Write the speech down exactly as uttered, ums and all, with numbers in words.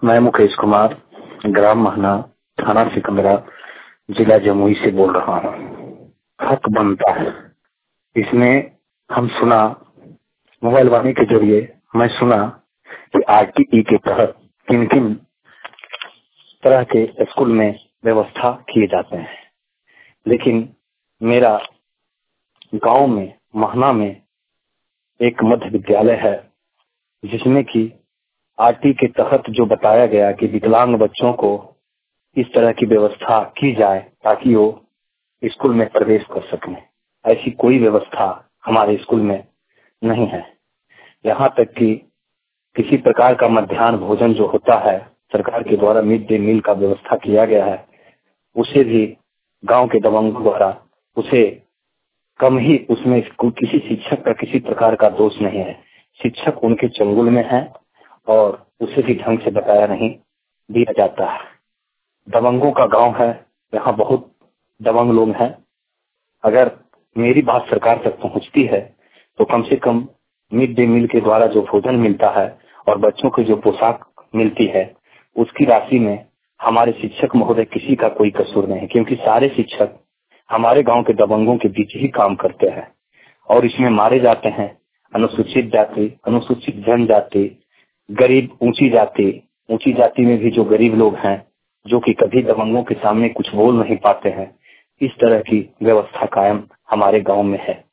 मैं मुकेश कुमार, ग्राम महना, थाना सिकंदरा, जिला जमुई से बोल रहा हूँ। हक बनता है, इसमें हम सुना मोबाइल वाणी के जरिए मैं सुना कि आरटीई के तहत किन किन तरह के स्कूल में व्यवस्था किए जाते हैं। लेकिन मेरा गांव में महना में एक मध्य विद्यालय है, जिसमें कि आरटी के तहत जो बताया गया कि विकलांग बच्चों को इस तरह की व्यवस्था की जाए ताकि वो स्कूल में प्रवेश कर सकें। ऐसी कोई व्यवस्था हमारे स्कूल में नहीं है। यहाँ तक कि किसी प्रकार का मध्याह्न भोजन जो होता है, सरकार के द्वारा मिड डे मील का व्यवस्था किया गया है, उसे भी गांव के दबंगों द्वारा उसे कम ही, उसमें किसी शिक्षक का किसी प्रकार का दोष नहीं है। शिक्षक उनके चंगुल में है और उसे भी ढंग से बताया नहीं दिया जाता है। दबंगों का गांव है, यहाँ बहुत दबंग लोग हैं। अगर मेरी बात सरकार तक पहुंचती है तो कम से कम मिड डे मील के द्वारा जो भोजन मिलता है और बच्चों की जो पोशाक मिलती है, उसकी राशि में हमारे शिक्षक महोदय किसी का कोई कसूर नहीं, क्योंकि सारे शिक्षक हमारे गांव के दबंगों के बीच ही काम करते हैं और इसमें मारे जाते हैं अनुसूचित जाति, अनुसूचित जनजाति, गरीब, ऊंची जाति। ऊंची जाति में भी जो गरीब लोग हैं, जो कि कभी दबंगों के सामने कुछ बोल नहीं पाते हैं, इस तरह की व्यवस्था कायम हमारे गांव में है।